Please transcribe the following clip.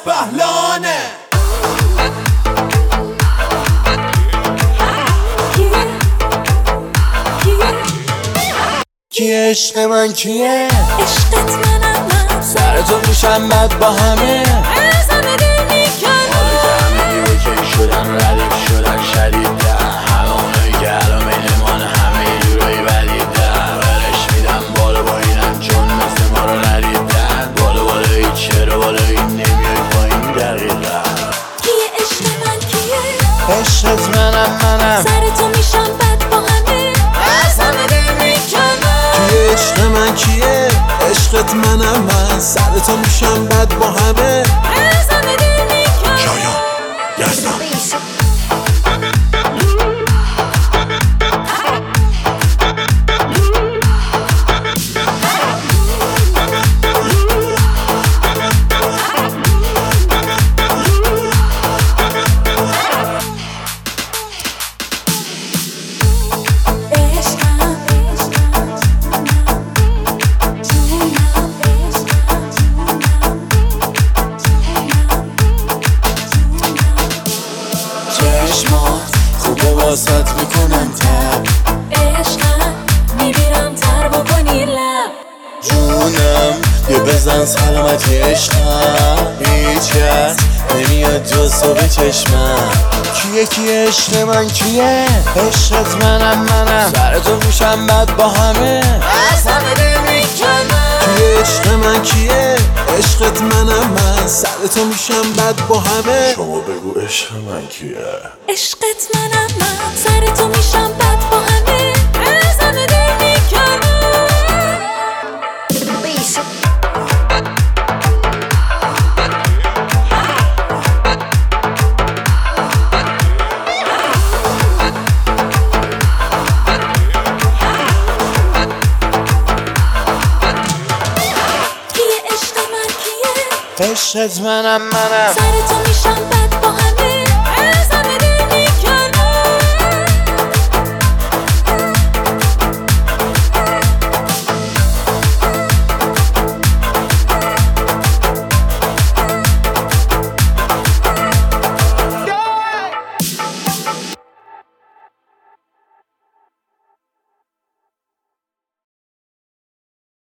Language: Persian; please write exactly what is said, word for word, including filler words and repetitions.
بهلانه. کیه عشق من کیه؟ عشقت منم من، سر تو میشم بد با همه، از همه دل میکنم. حالا که همه اوکی شدن، ردیف شدن شدیدن، همه اونایی که الان بینمان همه یه جورایی بدیدن، ورش میدم بالا با اینم چون مثل ما رو ندیدن. بالا بالا ای چرا بالا این نمیای پایین دقیقا. کیه عشق من کیه؟ عشقت منم منم، سر تو میشم بد با همه، از همه دل میکنم. کیه عشق من کیه؟ عشقت منم من، سر تو میشم بد با همه، از همه دل میکنم. شایان یزدان. چشمات خوبه واسط میکنن تب، عشقم میگیرم تر بکنی لب. جونم یه بزن سلامتی عشقم، هیچ کس نمیاد جز تو به چشمم. کیه کیه عشق من کیه؟ عشقت منم منم، سر تو میشم بد با همه، از همه دل میکنم. کیه عشق من کیه؟ عشقت منم من، سر تو میشم بد با همه. شما بگو عشق من کیه؟ عشقت منم من، سر تو میشم بد با همه، از همه دل میکنم. عشقت منم منم، سر تو